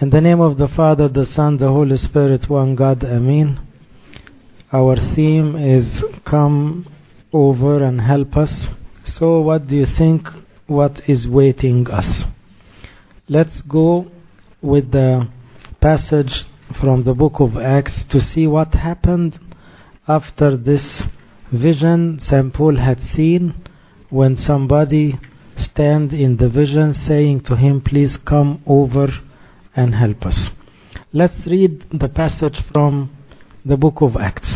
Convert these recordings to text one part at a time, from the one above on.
In the name of the Father, the Son, the Holy Spirit, one God, Amen. Our theme is come over and help us. So what do you think? What is waiting us? Let's go with the passage from the book of Acts to see what happened after this vision St. Paul had seen, when somebody stand in the vision saying to him, please come over and help us. Let's read the passage from the book of Acts.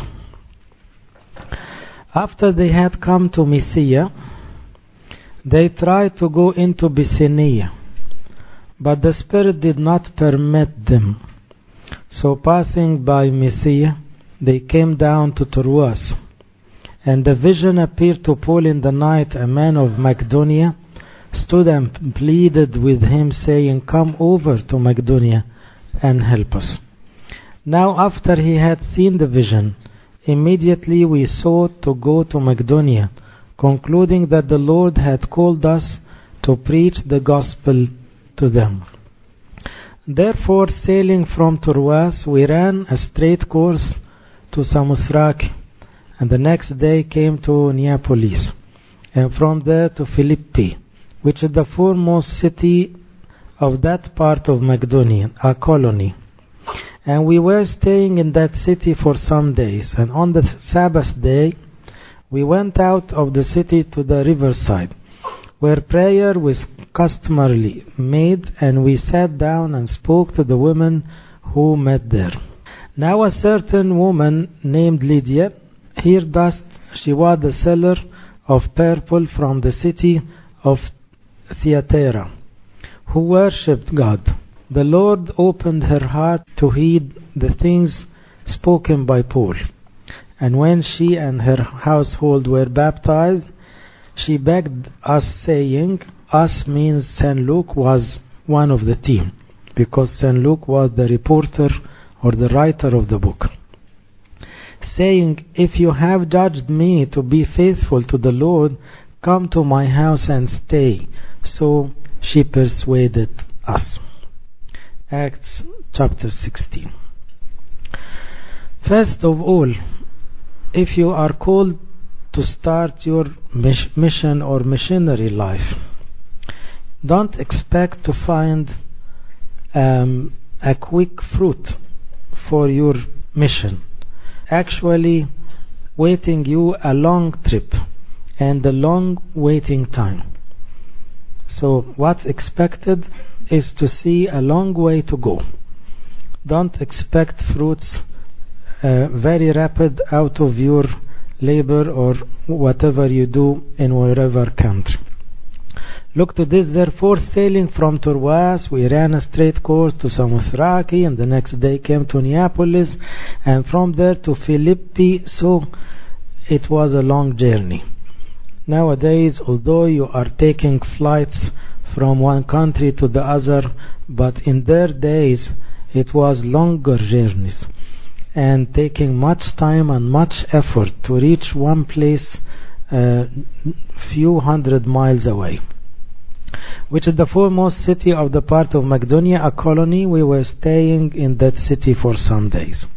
After they had come to Mysia, they tried to go into Bithynia, but the Spirit did not permit them. So passing by Mysia, they came down to Troas. And the vision appeared to Paul in the night. A man of Macedonia stood and pleaded with him, saying, come over to Macedonia and help us. Now after he had seen the vision, immediately we sought to go to Macedonia, concluding that the Lord had called us to preach the gospel to them. Therefore, sailing from Troas, we ran a straight course to Samothrake, and the next day came to Neapolis, and from there to Philippi, which is the foremost city of that part of Macedonia, a colony. And we were staying in that city for some days, and on the Sabbath day we went out of the city to the riverside, where prayer was customarily made, and we sat down and spoke to the women who met there. Now a certain woman named Lydia heard us. She was the seller of purple from the city of Thyatira, who worshipped God. The Lord opened her heart to heed the things spoken by Paul. And when she and her household were baptized, she begged us, saying, us means St. Luke was one of the team, because St. Luke was the reporter or the writer of the book, saying, if you have judged me to be faithful to the Lord, come to my house and stay. So she persuaded us. Acts chapter 16. First of all, if you are called to start your mission or missionary life, don't expect to find a quick fruit for your mission. Actually, waiting you a long trip and a long waiting time. So what's expected is to see a long way to go. Don't expect fruits very rapid out of your labor or whatever you do in wherever country. Look to this, therefore, sailing from Troas, we ran a straight course to Samothrake, and the next day came to Neapolis, and from there to Philippi, so it was a long journey. Nowadays, although you are taking flights from one country to the other, but in their days it was longer journeys and taking much time and much effort to reach one place few hundred miles away, which is the foremost city of the part of Macedonia, a colony. We were staying in that city for some days.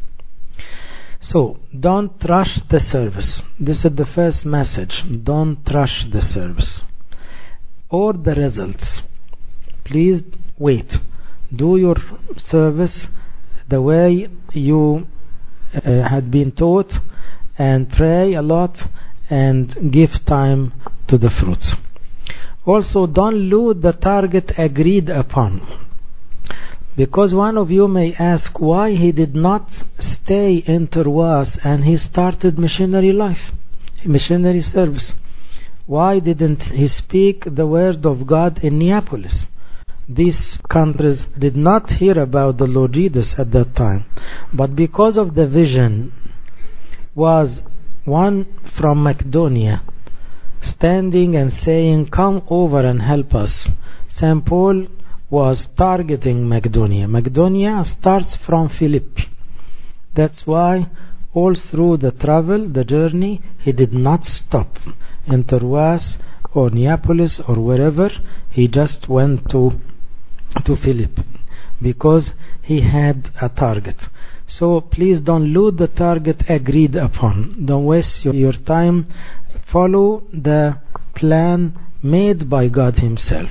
So, don't rush the service. This is the first message. Don't rush the service or the results. Please wait. Do your service the way you had been taught, and pray a lot and give time to the fruits. Also, don't lose the target agreed upon, because one of you may ask why he did not stay in Troas and he started missionary life, missionary service. Why didn't he speak the word of God in Neapolis? These countries did not hear about the Lord Jesus at that time, but because of the vision was one from Macedonia standing and saying, come over and help us, St. Paul was targeting Macedonia. Macedonia starts from Philippi. That's why all through the travel, the journey, he did not stop in Troas or Neapolis or wherever. He just went to Philippi. because he had a target. So please don't lose the target agreed upon. Don't waste your time. Follow the plan made by God himself.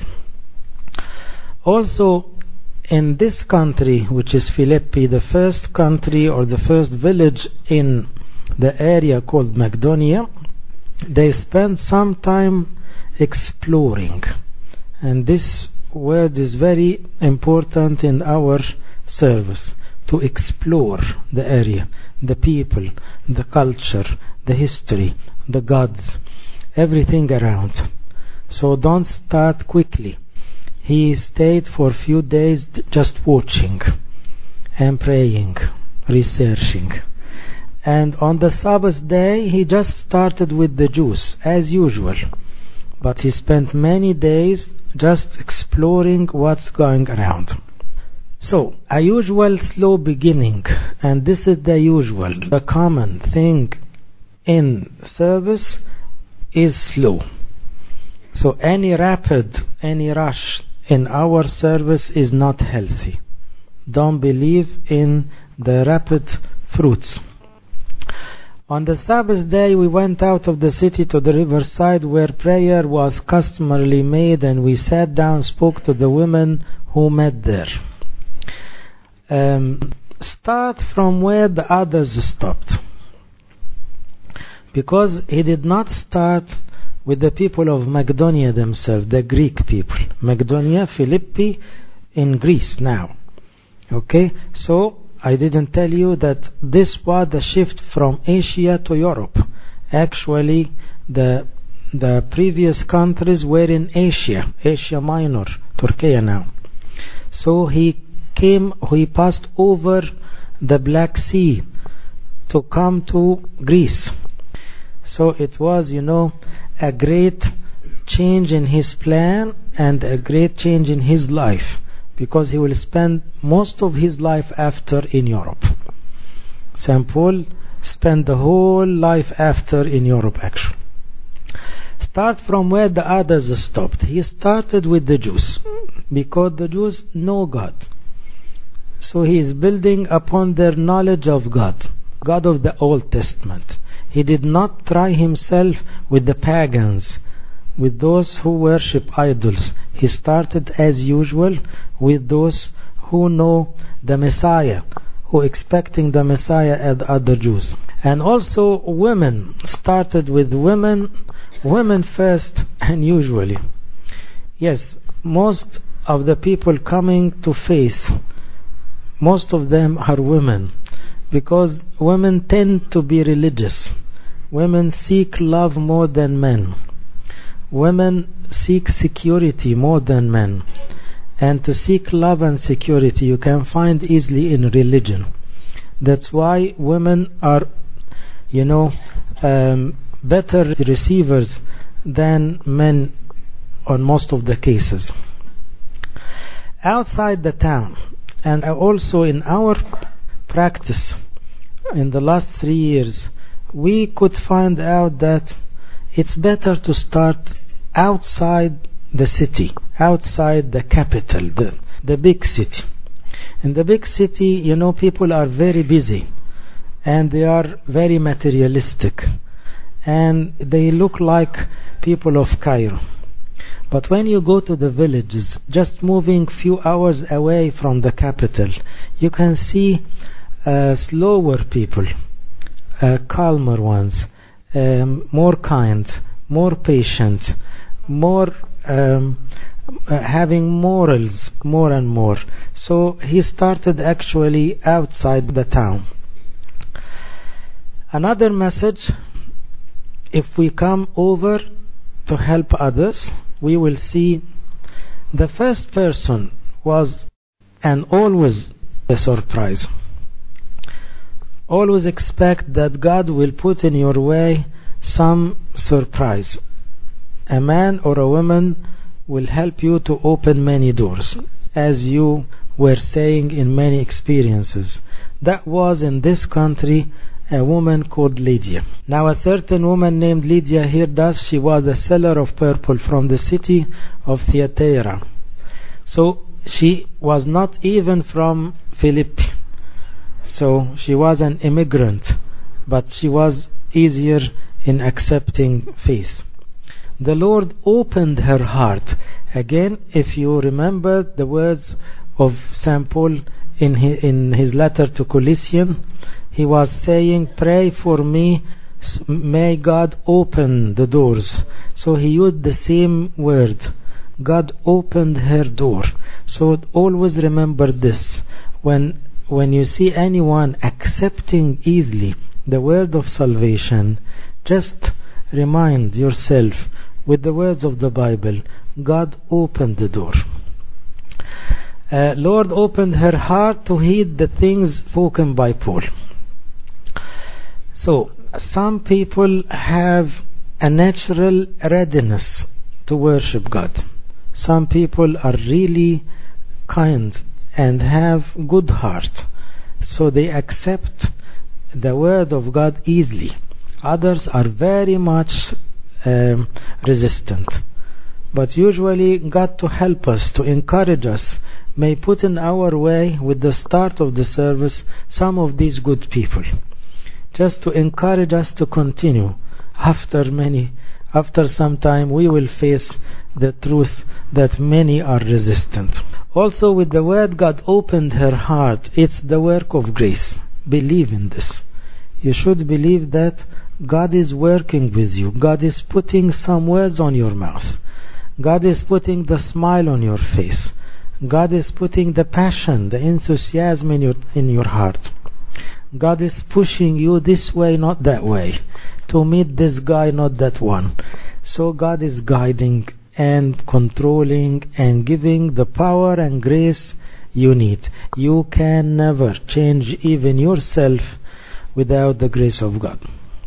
Also, in this country, which is Philippi, the first country or the first village in the area called Macedonia, they spent some time exploring. And this word is very important in our service, to explore the area, the people, the culture, the history, the gods, everything around. So don't start quickly. He stayed for a few days just watching and praying, researching. And on the Sabbath day, he just started with the Jews, as usual. But he spent many days just exploring what's going around. So, a usual slow beginning, and this is the usual, the common thing in service is slow. So any rapid, any rush in our service is not healthy. Don't believe in the rapid fruits. On the Sabbath day we went out of the city to the riverside where prayer was customarily made, and we sat down, spoke to the women who met there. Start from where the others stopped, because he did not start with the people of Macedonia themselves, the Greek people. Macedonia, Philippi in Greece now. Okay, so I didn't tell you that this was the shift from Asia to Europe. Actually, the previous countries were in Asia, Asia Minor, Turkey now. So he passed over the Black Sea to come to Greece. So it was, a great change in his plan and a great change in his life, because he will spend most of his life after in Europe. St. Paul spent the whole life after in Europe actually. Start from where the others stopped. He started with the Jews, because the Jews know God. So he is building upon their knowledge of God, God of the Old Testament. He did not try himself with the pagans, with those who worship idols. He started as usual with those who know the Messiah, who expecting the Messiah as other Jews. And also women, started with women first, and usually. Yes, most of the people coming to faith, most of them are women, because women tend to be religious. Women seek love more than men. Women seek security more than men. And to seek love and security you can find easily in religion. That's why women are, better receivers than men on most of the cases. Outside the town, and also in our practice in the last 3 years, we could find out that it's better to start outside the city, outside the capital, the big city. In the big city, people are very busy and they are very materialistic and they look like people of Cairo. But when you go to the villages, just moving few hours away from the capital, you can see slower people, calmer ones, more kind, more patient, more having morals more and more. So he started actually outside the town. Another message, if we come over to help others, we will see the first person was, and always, a surprise. Always expect that God will put in your way some surprise. A man or a woman will help you to open many doors, as you were saying in many experiences. That was in this country a woman called Lydia. Now a certain woman named Lydia heard us. She was a seller of purple from the city of Thyatira. So she was not even from Philippi, so she was an immigrant, but she was easier in accepting faith. The Lord opened her heart. Again, if you remember the words of St. Paul in his letter to Colossians, he was saying, pray for me, may God open the doors. So he used the same word. God opened her door. So always remember this. When you see anyone accepting easily the word of salvation, just remind yourself with the words of the Bible, God opened the door. Lord opened her heart to heed the things spoken by Paul. So, some people have a natural readiness to worship God. Some people are really kind and have good heart, so they accept the word of God easily. Others are very much resistant. But usually God, to help us, to encourage us, may put in our way with the start of the service some of these good people, just to encourage us to continue. After some time we will face the truth that many are resistant. Also, with the word God opened her heart, it's the work of grace. Believe in this. You should believe that God is working with you. God is putting some words on your mouth. God is putting the smile on your face. God is putting the passion, the enthusiasm in your heart. God is pushing you this way, not that way, to meet this guy, not that one. So God is guiding and controlling and giving the power and grace you need. You can never change even yourself without the grace of God.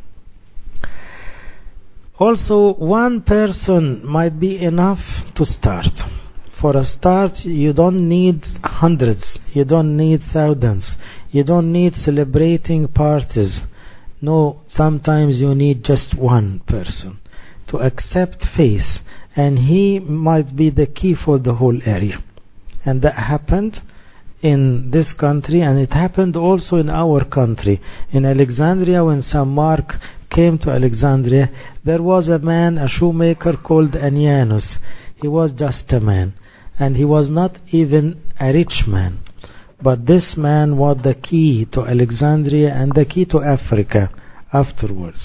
Also, one person might be enough to start. For a start, you don't need hundreds, you don't need thousands, you don't need celebrating parties. No, sometimes you need just one person to accept faith, and he might be the key for the whole area. And that happened in this country, and it happened also in our country. In Alexandria, when St. Mark came to Alexandria, there was a man, a shoemaker called Anianus. He was just a man, and he was not even a rich man. But this man was the key to Alexandria and the key to Africa afterwards.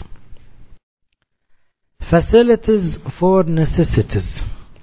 Facilities for necessities.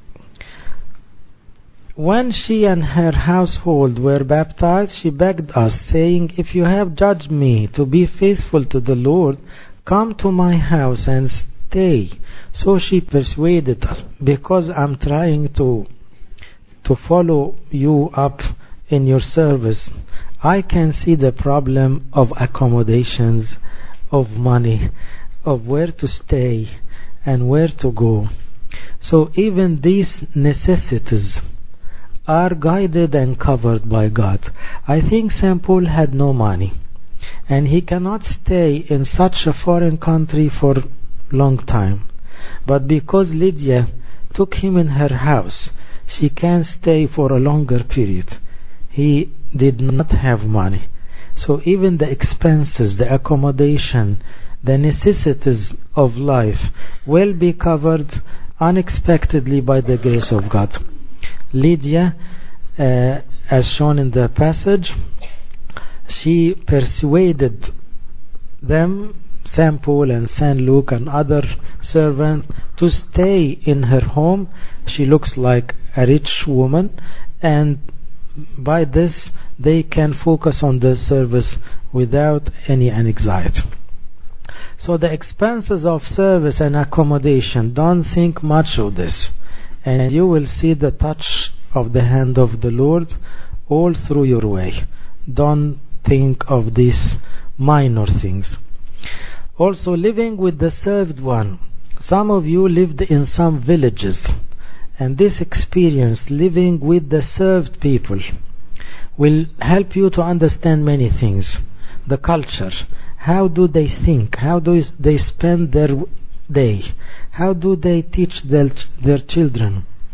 When she and her household were baptized, she begged us, saying, if you have judged me to be faithful to the Lord, come to my house and stay. So she persuaded us, because I'm trying to follow you up in your service. I can see the problem of accommodations, of money, of where to stay and where to go. So even these necessities are guided and covered by God. I think St. Paul had no money, and he cannot stay in such a foreign country for a long time. But because Lydia took him in her house, she can stay for a longer period. He did not have money. So even the expenses, the accommodation, the necessities of life will be covered unexpectedly by the grace of God. Lydia, as shown in the passage, she persuaded them, St. Paul and St. Luke and other servants, to stay in her home. She looks like a rich woman, and by this they can focus on the service without any anxiety. So the expenses of service and accommodation, don't think much of this, and you will see the touch of the hand of the Lord all through your way. Don't think of these minor things. Also, living with the served one. Some of you lived in some villages, and this experience, living with the served people, will help you to understand many things. The culture, how do they think, how do they spend their day, how do they teach their children,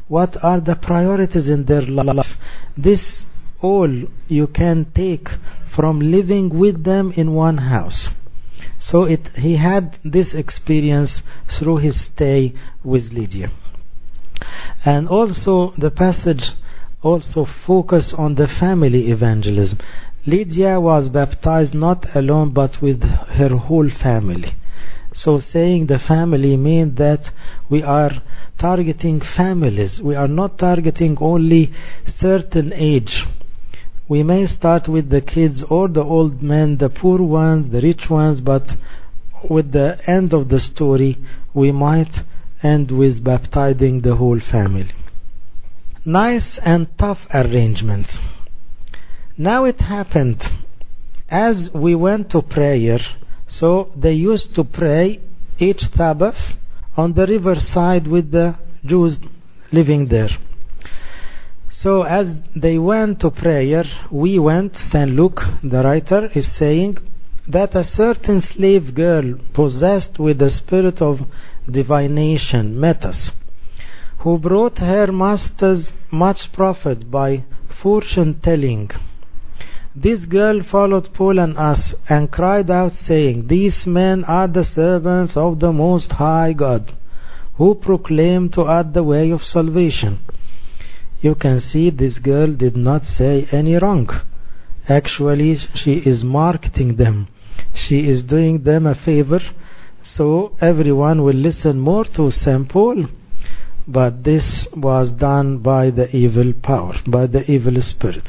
what are the priorities in their life. This all you can take from living with them in one house. So he had this experience through his stay with Lydia. And also the passage also focus on the family evangelism. Lydia was baptized not alone but with her whole family. So saying the family means that we are targeting families. We are not targeting only certain age. We may start with the kids or the old men, the poor ones, the rich ones, but with the end of the story we might end with baptizing the whole family. Nice and tough arrangements. Now it happened as we went to prayer, so they used to pray each Sabbath on the riverside with the Jews living there. So as they went to prayer, we went. St. Luke, the writer, is saying that a certain slave girl possessed with the spirit of divination met us, who brought her masters much profit by fortune telling. This girl followed Paul and us and cried out, saying, "These men are the servants of the Most High God, who proclaim to us the way of salvation." You can see this girl did not say any wrong. Actually, she is marketing them. She is doing them a favor, so everyone will listen more to St. Paul. But this was done by the evil power, by the evil spirit.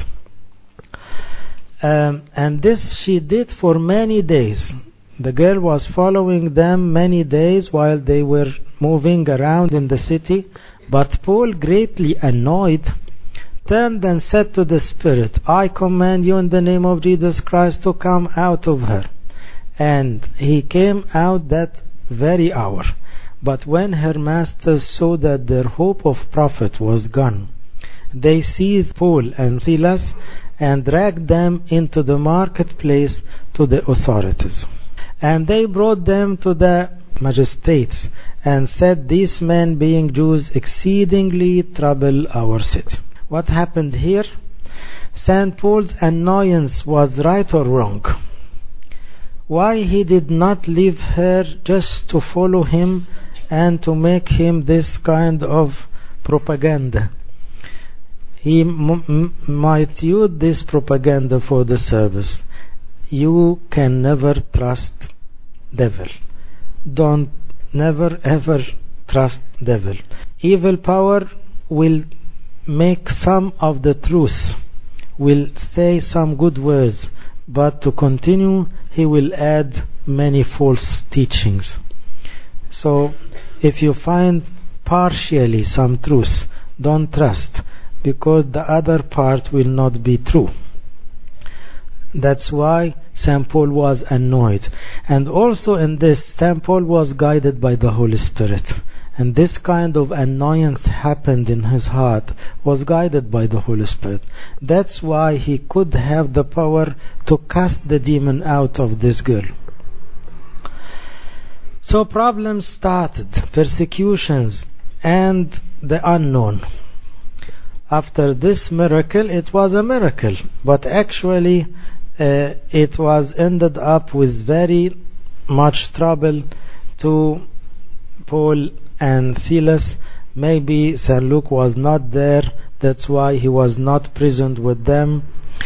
And this she did for many days. The girl was following them many days while they were moving around in the city. But Paul, greatly annoyed, turned and said to the spirit, "I command you in the name of Jesus Christ to come out of her." And he came out that very hour. But when her masters saw that their hope of profit was gone, they seized Paul and Silas and dragged them into the marketplace to the authorities. And they brought them to the magistrates and said, "These men, being Jews, exceedingly trouble our city." What happened here? St. Paul's annoyance was right or wrong? Why he did not leave her just to follow him and to make him this kind of propaganda? He might use this propaganda for the service. You can never trust devil. Don't never ever trust devil. Evil power will make some of the truth, will say some good words, but to continue he will add many false teachings. So if you find partially some truth, don't trust, because the other part will not be true. That's why St. Paul was annoyed. And also in this, St. Paul was guided by the Holy Spirit. And this kind of annoyance happened in his heart, was guided by the Holy Spirit. That's why he could have the power to cast the demon out of this girl. So problems started, persecutions, and the unknown. After this miracle, it was a miracle, but actually it was ended up with very much trouble to Paul and Silas. Maybe St. Luke was not there, that's why he was not present with them.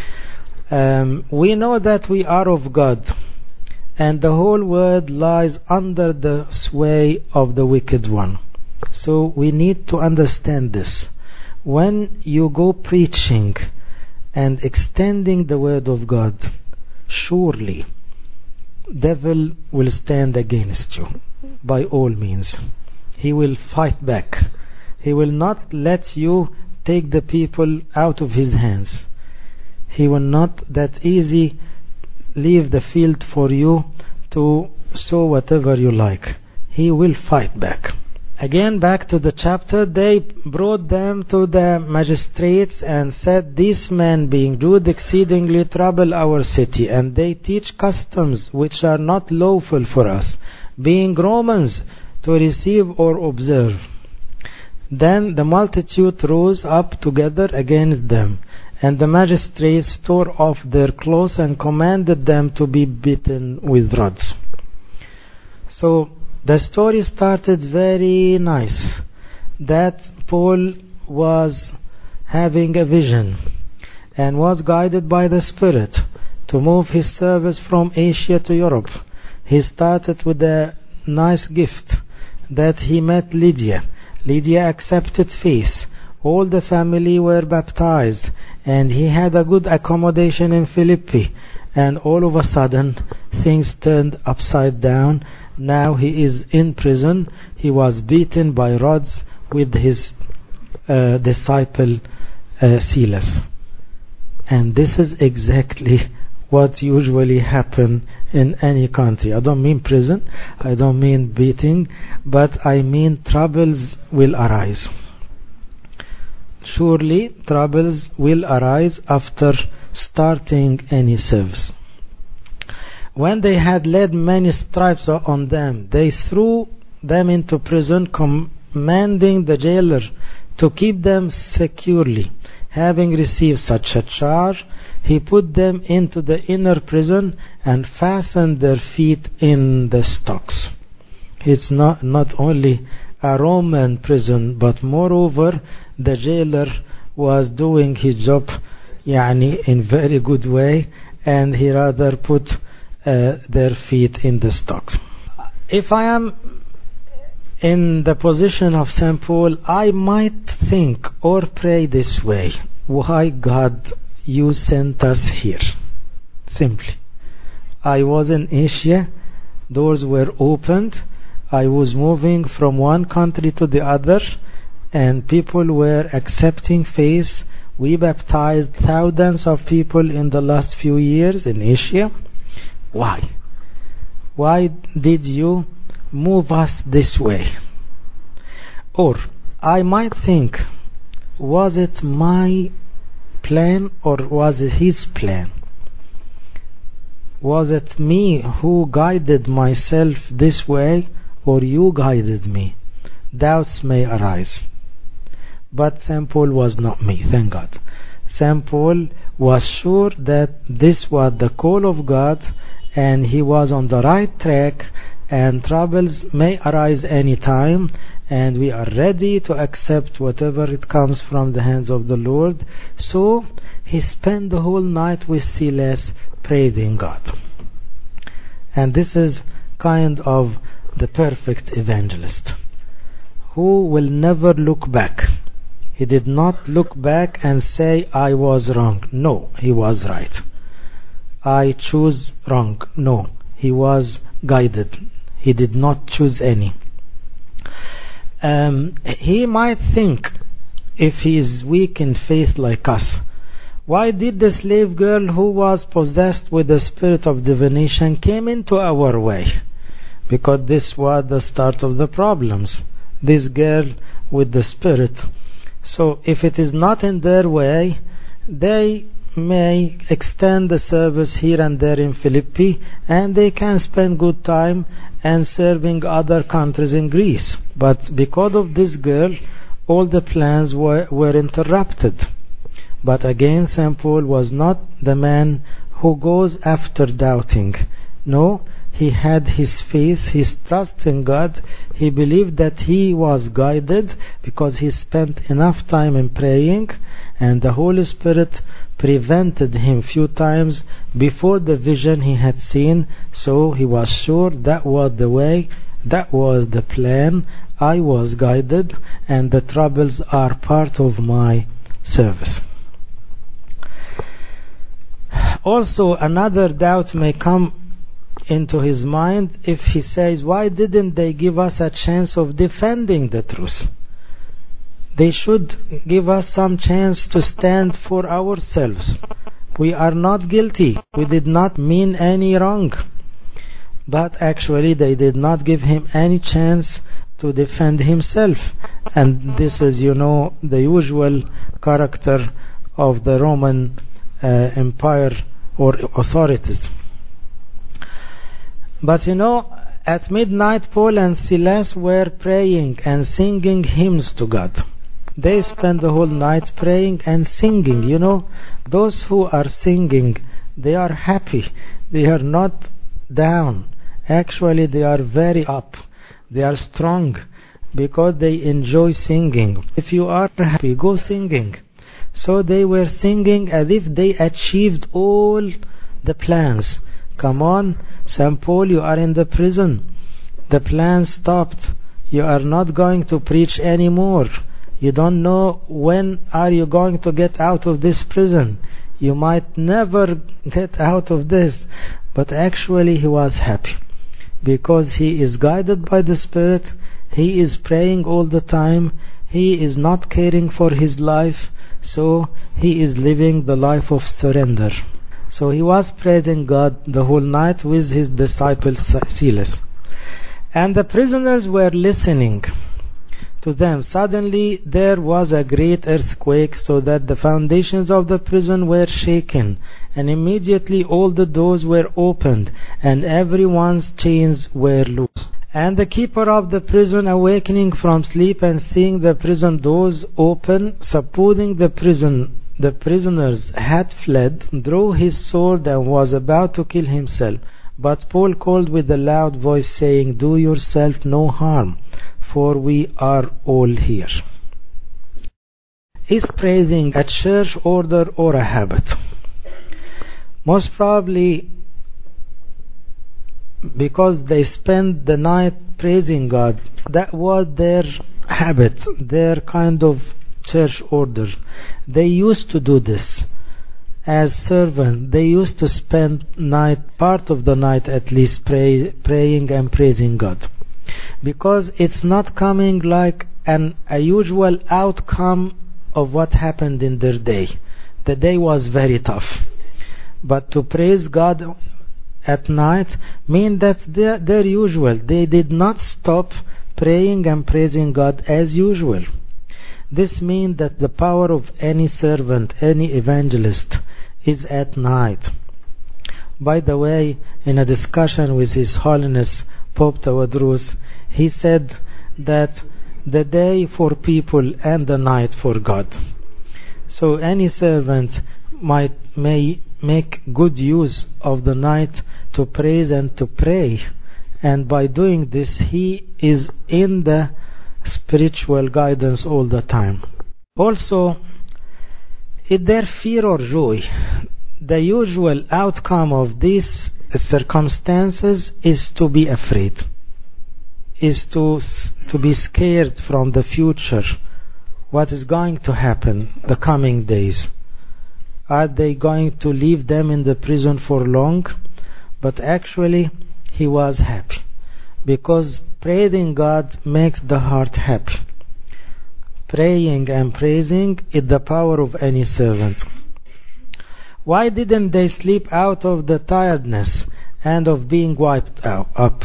We know that we are of God, and the whole world lies under the sway of the wicked one. So we need to understand this. When you go preaching and extending the word of God, surely devil will stand against you by all means. He will fight back. He will not let you take the people out of his hands. He will not that easy leave the field for you to sow whatever you like. He will fight back. Again, back to the chapter, they brought them to the magistrates and said, "These men, being Jews, exceedingly trouble our city, and they teach customs which are not lawful for us, being Romans, to receive or observe." Then the multitude rose up together against them, and the magistrates tore off their clothes and commanded them to be beaten with rods. So the story started very nice, that Paul was having a vision and was guided by the Spirit to move his service from Asia to Europe. He started with a nice gift, that he met Lydia. Lydia accepted faith. All the family were baptized, and he had a good accommodation in Philippi. And all of a sudden, things turned upside down. Now he is in prison. He was beaten by rods with his disciple Silas. And this is exactly what usually happens in any country. I don't mean prison, I don't mean beating, but I mean troubles will arise. Surely troubles will arise after starting any service. When they had laid many stripes on them, they threw them into prison, commanding the jailer to keep them securely. Having received such a charge, he put them into the inner prison and fastened their feet in the stocks. It's not only a Roman prison, but moreover the jailer was doing his job in very good way, and he rather put their feet in the stocks. If I am in the position of St. Paul, I might think or pray this way: why, God, you sent us here? Simply, I was in Asia, doors were opened, I was moving from one country to the other, and people were accepting faith. We baptized thousands of people in the last few years in Asia. Why? Why did you move us this way? Or I might think, was it my plan or was it his plan? Was it me who guided myself this way, or you guided me? Doubts may arise. But St. Paul was not me, thank God. St. Paul was sure that this was the call of God, and he was on the right track, and troubles may arise any time, and we are ready to accept whatever it comes from the hands of the Lord. So he spent the whole night with Silas praising God. And this is kind of the perfect evangelist, who will never look back. He did not look back and say, I was wrong. No, he was right. I choose wrong. No, he was guided. He did not choose any. He might think, if he is weak in faith like us, why did the slave girl who was possessed with the spirit of divination came into our way? Because this was the start of the problems. This girl with the spirit. So if it is not in their way, they may extend the service here and there in Philippi, and they can spend good time and serving other countries in Greece. But because of this girl, all the plans were interrupted. But again, St. Paul was not the man who goes after doubting. No, he had his faith, his trust in God. He believed that he was guided because he spent enough time in praying, and the Holy Spirit prevented him few times before the vision he had seen. So he was sure that was the way, that was the plan. I was guided, and the troubles are part of my service. Also, another doubt may come into his mind if he says, why didn't they give us a chance of defending the truth? They should give us some chance to stand for ourselves. We are not guilty. We did not mean any wrong. But actually they did not give him any chance to defend himself. And this is, the usual character of the Roman Empire or authorities. But At midnight, Paul and Silas were praying and singing hymns to God. They spent the whole night praying and singing. You know, those who are singing, they are happy. They are not down. Actually, they are very up. They are strong because they enjoy singing. If you are happy, go singing. So they were singing as if they achieved all the plans. Come on, St. Paul, you are in the prison. The plan stopped. You are not going to preach anymore. You don't know when are you going to get out of this prison. You might never get out of this. But actually he was happy because he is guided by the Spirit. He is praying all the time. He is not caring for his life. So he is living the life of surrender. So he was praising God the whole night with his disciple Silas. And the prisoners were listening to them. Suddenly there was a great earthquake, so that the foundations of the prison were shaken. And immediately all the doors were opened, and everyone's chains were loosed. And the keeper of the prison, awakening from sleep and seeing the prison doors open, supposing the prisoners had fled, drew his sword and was about to kill himself. But Paul called with a loud voice, saying, "Do yourself no harm, for we are all here." Is praising a church order or a habit? Most probably because they spent the night praising God. That was their habit, their kind of church order. They used to do this. As servants, they used to spend part of the night at least praying and praising God. Because it's not coming like a usual outcome of what happened in their day. The day was very tough. But to praise God at night means that they're usual. They did not stop praying and praising God as usual. This means that the power of any servant, any evangelist, is at night. By the way, in a discussion with His Holiness Pope Tawadros, he said that the day for people and the night for God. So any servant may make good use of the night to praise and to pray, and by doing this he is in the spiritual guidance all the time. Also, is there fear or joy? The usual outcome of these circumstances is to be afraid, is to be scared from the future, what is going to happen the coming days. Are they going to leave them in the prison for long? But actually he was happy, because praising God makes the heart happy. Praying and praising is the power of any servant. Why didn't they sleep out of the tiredness and of being wiped up?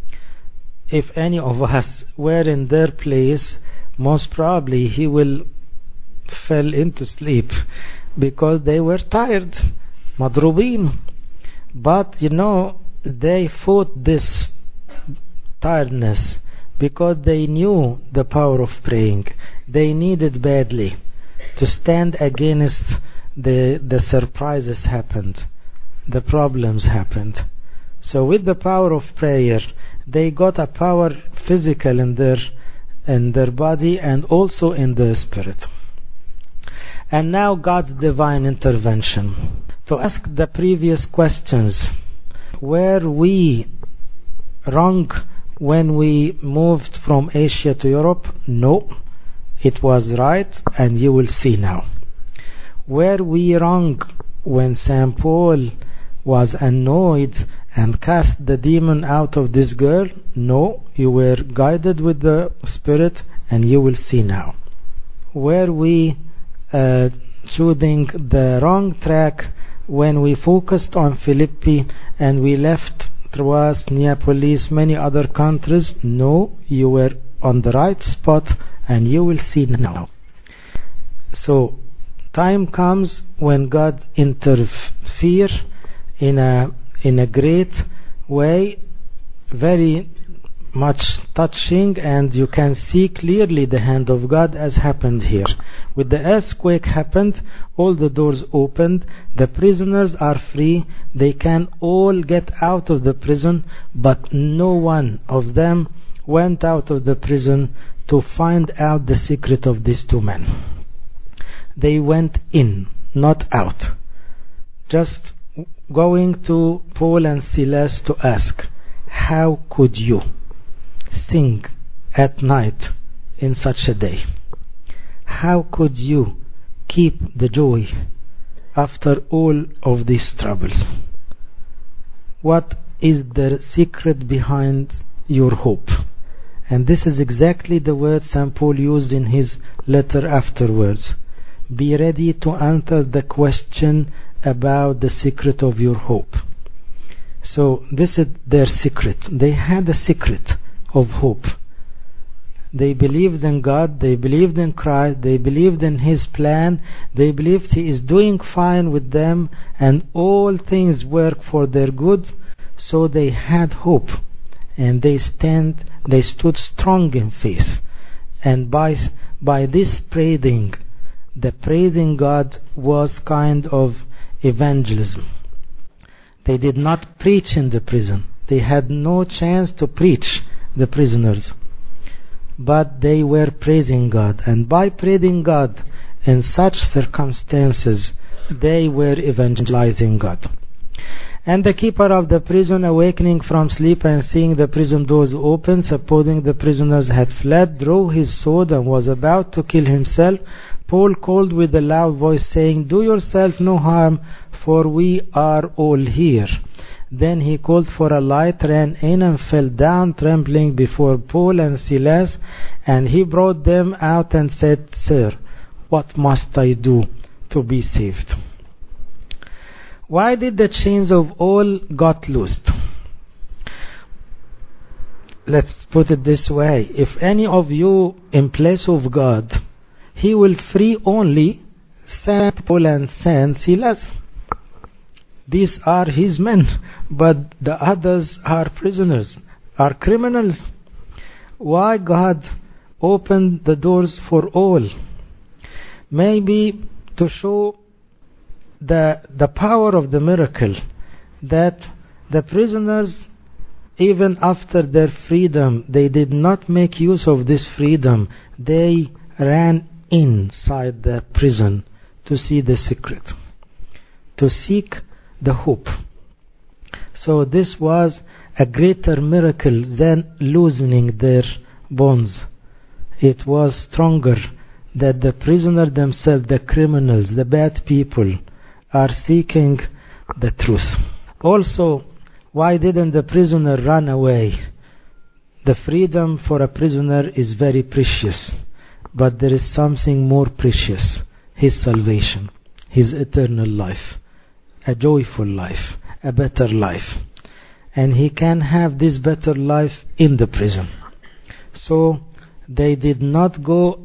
If any of us were in their place, most probably he will fell into sleep, because they were tired, madrubin. But they fought this tiredness because they knew the power of praying. They needed badly to stand against the surprises happened, the problems happened. So with the power of prayer, they got a power physical in their body and also in their spirit. And now God's divine intervention. To ask the previous questions, were we wrong when we moved from Asia to Europe? No, it was right, and you will see now. Were we wrong when St. Paul was annoyed and cast the demon out of this girl? No, you were guided with the Spirit, and you will see now. Were we choosing the wrong track when we focused on Philippi and we left Troas, Neapolis, many other countries? No, you were on the right spot, and you will see now. So time comes when God interferes in a great way very much touching, and you can see clearly the hand of God as happened here. With the earthquake happened, all the doors opened, the prisoners are free, they can all get out of the prison, but no one of them went out of the prison to find out the secret of these two men. They went in, not out. Just going to Paul and Silas to ask, how could you sing at night in such a day? How could you keep the joy after all of these troubles? What is the secret behind your hope? And this is exactly the word St. Paul used in his letter afterwards. Be ready to answer the question about the secret of your hope. So this is their secret. They had a secret of hope. They believed in God, they believed in Christ, they believed in His plan, they believed He is doing fine with them, and all things work for their good. So they had hope, and they stood strong in faith. And by this praising, the praising God was kind of evangelism. They did not preach in the prison. They had no chance to preach the prisoners. But they were praising God. And by praising God in such circumstances, they were evangelizing God. And the keeper of the prison, awakening from sleep and seeing the prison doors open, supposing the prisoners had fled, drew his sword and was about to kill himself. Paul called with a loud voice, saying, "Do yourself no harm, for we are all here." Then he called for a light, ran in, and fell down trembling before Paul and Silas. And he brought them out and said, "Sir, what must I do to be saved?" Why did the chains of all got loosed? Let's put it this way. If any of you in place of God, He will free only St. Paul and St. Silas. These are His men, but the others are prisoners, are criminals. Why God opened the doors for all? Maybe to show the power of the miracle, that the prisoners, even after their freedom, they did not make use of this freedom. They ran inside the prison to see the secret, to seek the hope. So this was a greater miracle than loosening their bonds. It was stronger that the prisoners themselves, the criminals, the bad people, are seeking the truth. Also, why didn't the prisoner run away? The freedom for a prisoner is very precious, but there is something more precious: his salvation, his eternal life, a joyful life, a better life. And he can have this better life in the prison. So they did not go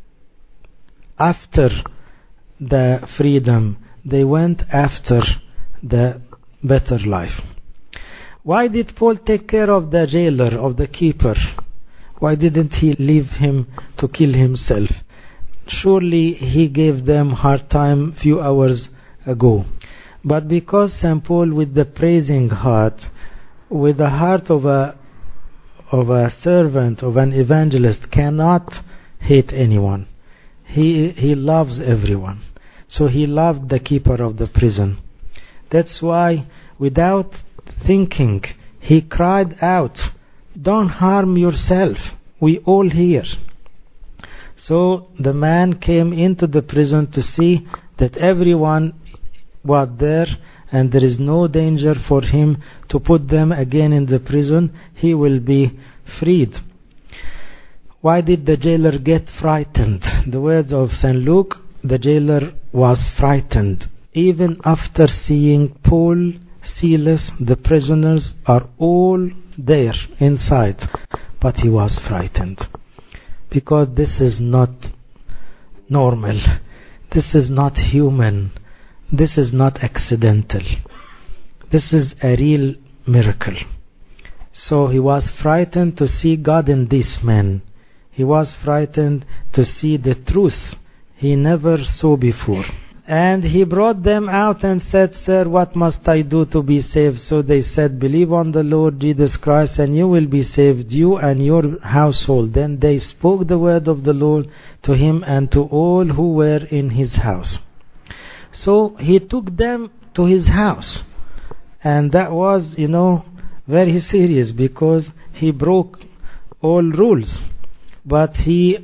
after the freedom, they went after the better life. Why did Paul take care of the jailer, of the keeper? Why didn't he leave him to kill himself? Surely he gave them hard time few hours ago. But because St. Paul, with the praising heart, with the heart of a servant, of an evangelist, cannot hate anyone. He loves everyone. So he loved the keeper of the prison. That's why, without thinking, he cried out, "Don't harm yourself. We all here." So the man came into the prison to see that everyone was there and there is no danger for him to put them again in the prison. He will be freed. Why did the jailer get frightened? The words of St. Luke, the jailer was frightened. Even after seeing Paul, Silas, the prisoners are all there inside. But he was frightened. Because this is not normal. This is not human. This is not accidental. This is a real miracle. So he was frightened to see God in this man. He was frightened to see the truth he never saw before. And he brought them out and said, Sir, what must I do to be saved? So they said, Believe on the Lord Jesus Christ, and you will be saved, you and your household. Then they spoke the word of the Lord to him and to all who were in his house. So he took them to his house. And that was, very serious, because he broke all rules. But he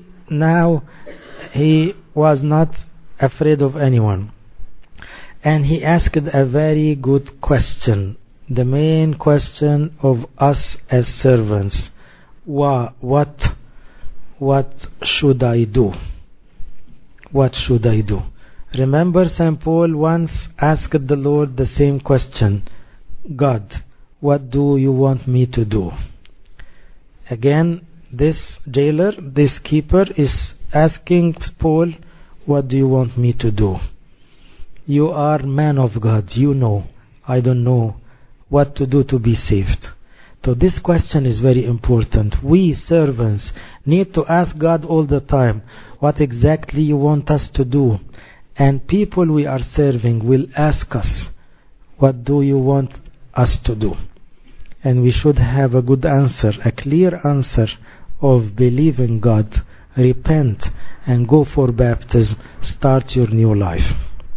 was not afraid of anyone. And he asked a very good question, the main question of us as servants. What should I do? What should I do? Remember, St. Paul once asked the Lord the same question. God, what do you want me to do? Again, this jailer, this keeper is asking Paul, what do you want me to do? You are man of God, you know. I don't know what to do to be saved. So this question is very important. We servants need to ask God all the time, what exactly you want us to do? And people we are serving will ask us, what do you want us to do? And we should have a good answer, a clear answer of believe in God, repent, and go for baptism, start your new life.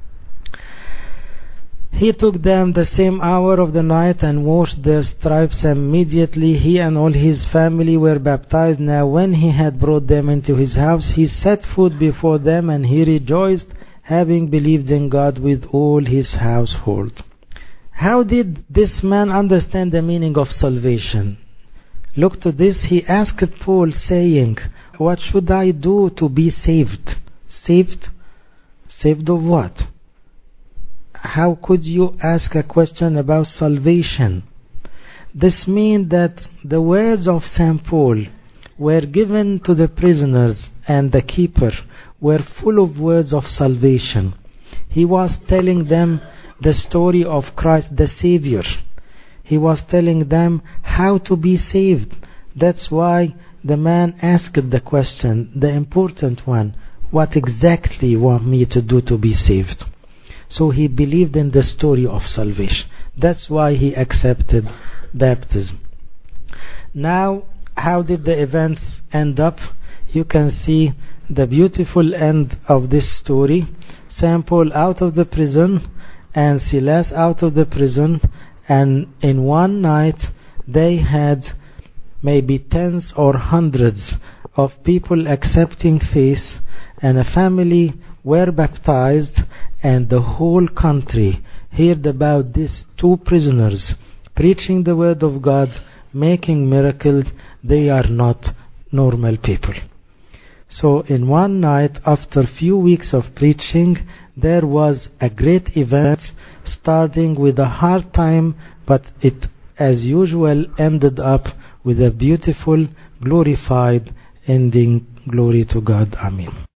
He took them the same hour of the night and washed their stripes. Immediately he and all his family were baptized. Now when he had brought them into his house, he set food before them, and he rejoiced, having believed in God with all his household. How did this man understand the meaning of salvation? Look to this. He asked Paul, saying, what should I do to be saved? Saved? Saved of what? How could you ask a question about salvation? This means that the words of St. Paul were given to the prisoners, and the keeper were full of words of salvation. He was telling them the story of Christ the Savior. He was telling them how to be saved. That's why the man asked the question, the important one, what exactly you want me to do to be saved? So he believed in the story of salvation. That's why he accepted baptism. Now, how did the events end up? You can see the beautiful end of this story. St. Paul out of the prison, and Silas out of the prison, and in one night they had maybe tens or hundreds of people accepting faith, and a family were baptized, and the whole country heard about these two prisoners preaching the word of God, making miracles. They are not normal people. So in one night, after few weeks of preaching, there was a great event, starting with a hard time, but it, as usual, ended up with a beautiful, glorified ending. Glory to God. Amen.